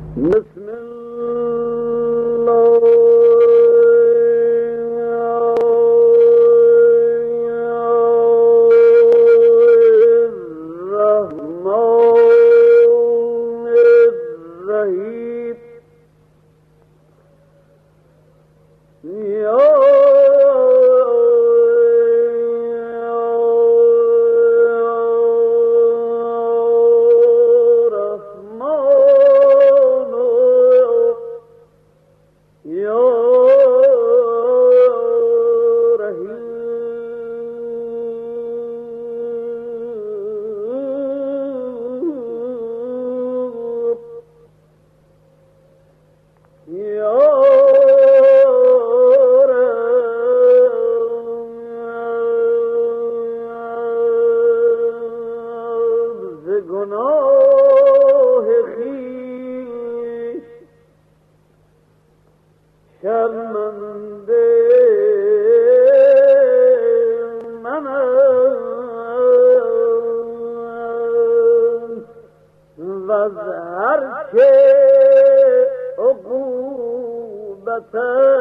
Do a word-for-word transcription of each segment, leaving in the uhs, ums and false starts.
بسم الله الرحمن الرحیم. یا گناه خویش شرمنده منم و از هر که عقوبت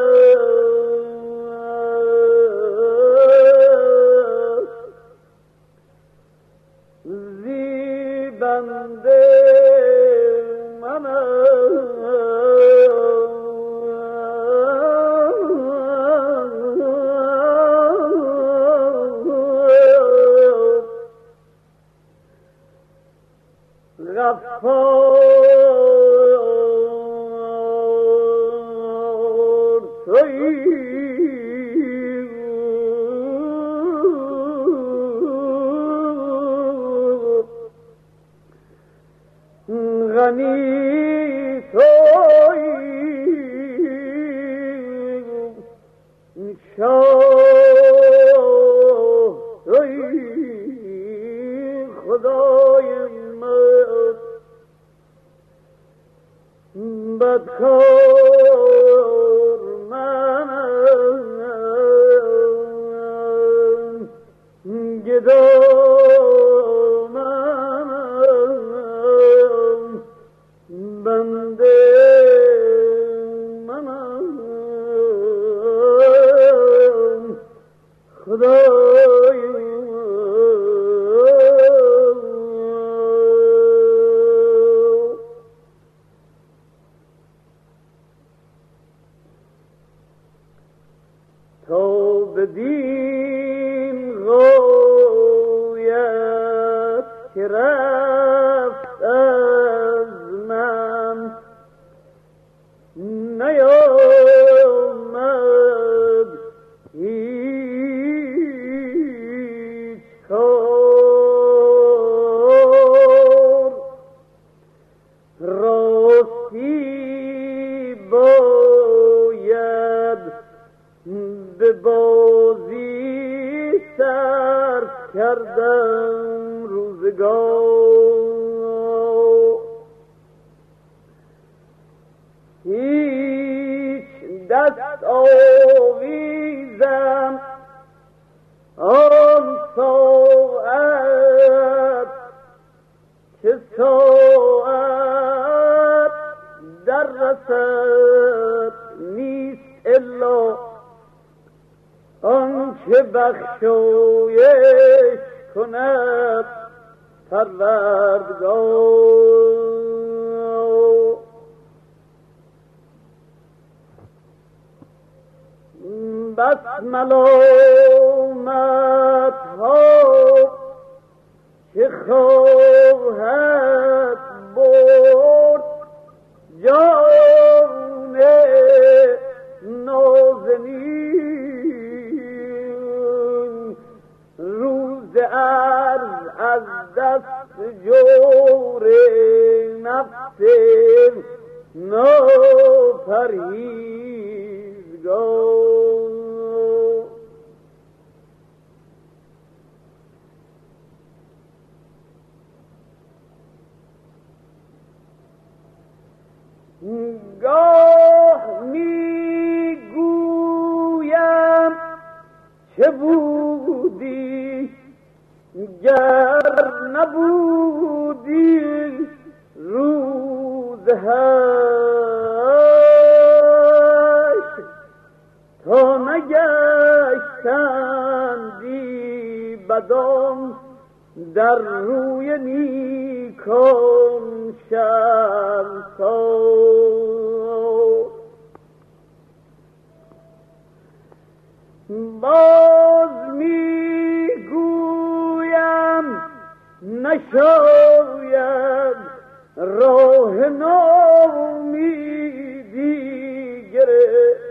بنده منم غفار تویی غنی تویی شاه تویی خدای من بدکار منم گدا بنده منم خدای تا بدین غایت که رفت از من نیامد هیچ کار راستی باید به بازی صرف کردم روزگار هیچ دست آویزم آن ساعت که ساعت در رسد نیست الا آن که بخشایش کند پروردگار. بس ملامت ها که خواهد برد جان نازنین روز عرض از دست جور نفس ناپرهیزگار. گاه میگویم چه بودی گر نبودی روز گذشت تا نگشتندی بدان در روی نیکان شرمسار. باز میگویم نشاید راه ناامیدی گرفت،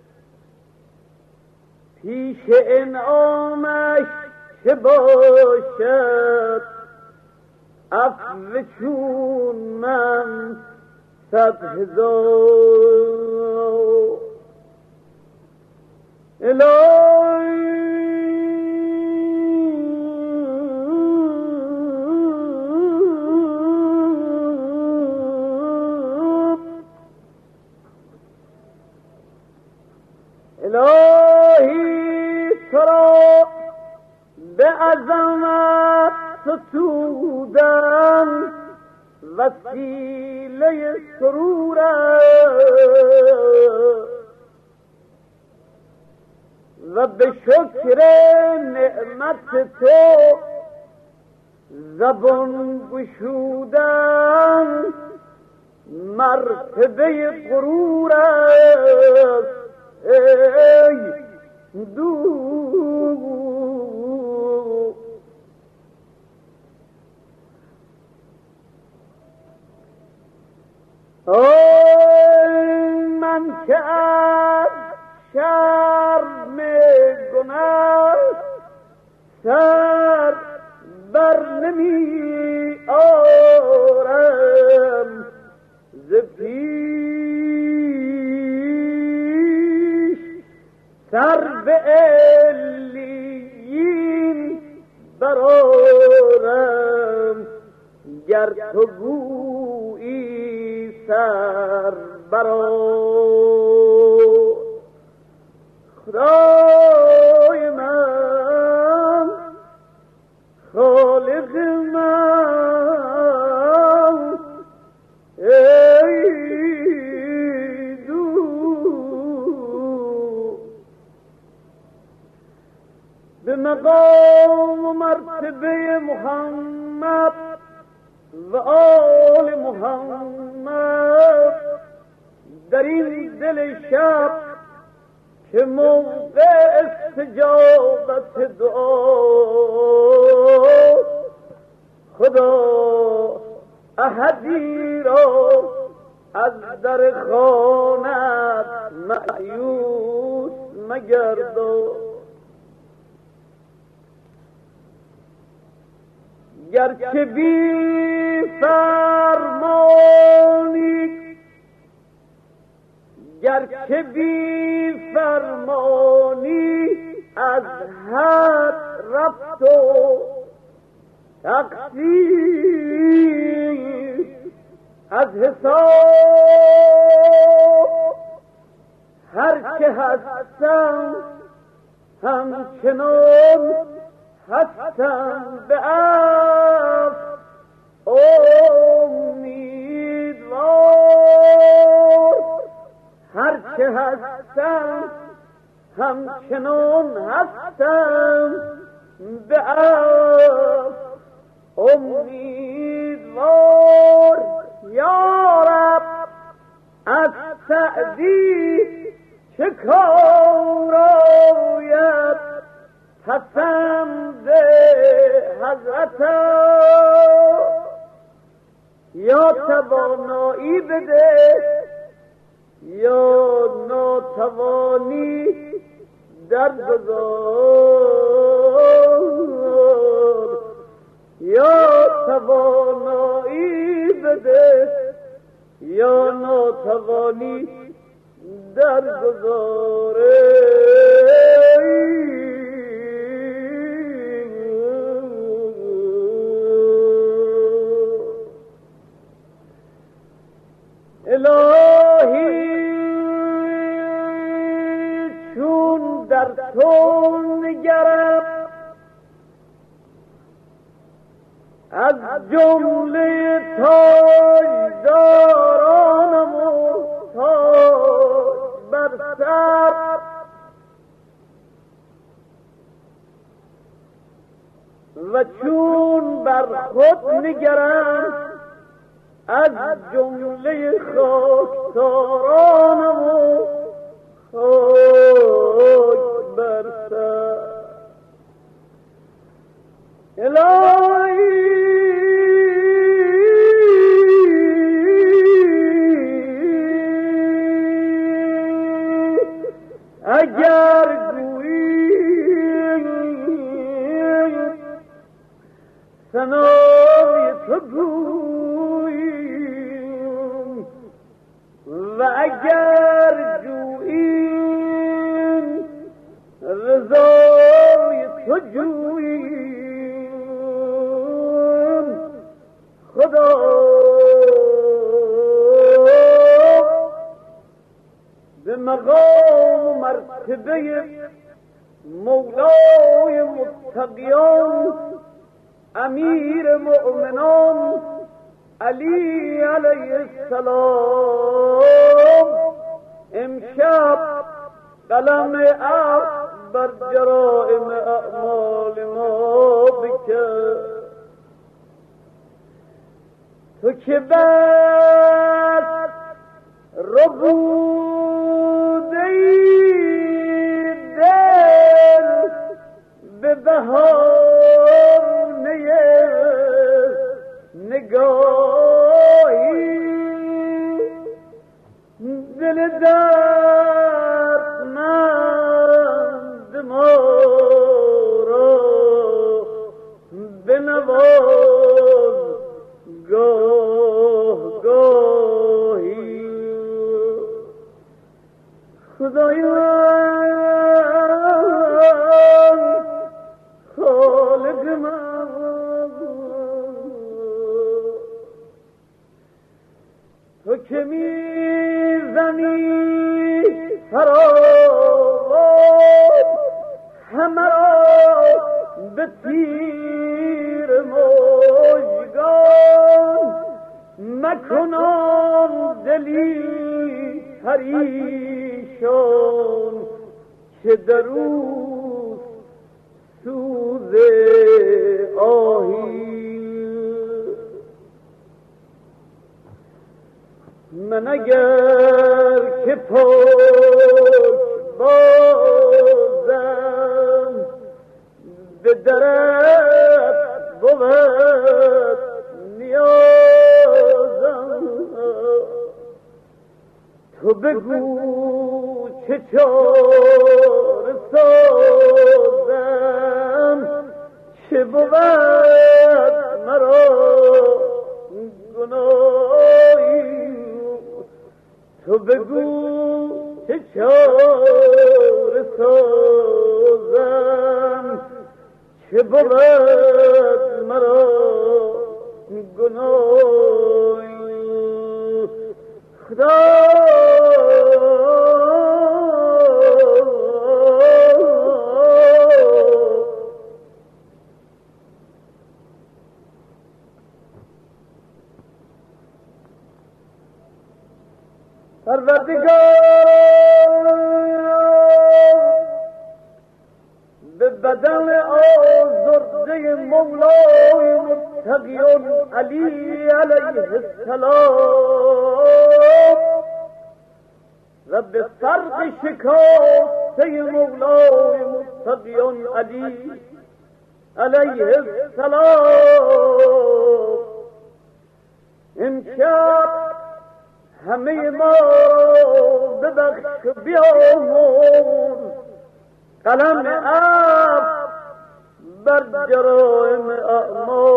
پیش انعامش چه باشد عفو چون من صد هزار. الهی الهی تو را به عظمت ستودم وسیله سرورم و به شکر نعمت تو زبان گشودن مرتبه غرور است. ای دوست آی من که از شرم گناه سر بر نمی آرم، ز پیش سر به علیین برآرم، گر تو گویی سر برآر. خدای من، خالق من، ای دوست به مقام و مرتبه محمد و آل محمد در این دل شب که موقع استجابت دعا، خدا احدی را از در خانت مایوس مگردان. گرچه بی فرمانی گرچه بی فرمانی از حد رفت و تقصیر از حساب، هر که هستم همچنان هستم به عفو امیدوار، هر که هستم همچنان هستم به عفو امیدوار. یا رب از سعدی چه کار آید پسند حضرتم، یا توانایی بده یا ناتوانی در گذار، یا توانایی بده یا ناتوانی در گذاره. الهی چون در تو نگرم از جمله تاجدارانم و تاج بر سر و چون بر خود نگرم از جمله خاکسارانم و خاک بر سر. الهی اگر گویی ثنای تو گوییم و اگر جوییم رضای تو جوییم خدا به مقام و مرتبه مولای متقیان امیر مؤمنان علی علیه السلام امشب قلم عفو بر جرائم اعمال ما بکن. تو که بس ربوده ای دل به بهانه نگاهی دل دردمند ما را بنواز گاه گاهی. خدایان خالق من تو که میزنی فراوان همه را به تیر مژگان مکنان دلی پریشان که در اوست سوز آهی. من اگر که پاک بازم به درت بود نیازم تو بگو چه چاره سازم چه بود مرا گناهی. تو بگو چه چاره سازم چه بود مرا گناهی. خدا پروردگار به بدن آزرده مولای متقیان علی علیه السلام و به فرق شکاسته مولای متقیان علی علیه السلام امشب همه ما ببخش بیامون قلم عفو بر جرائم اعمال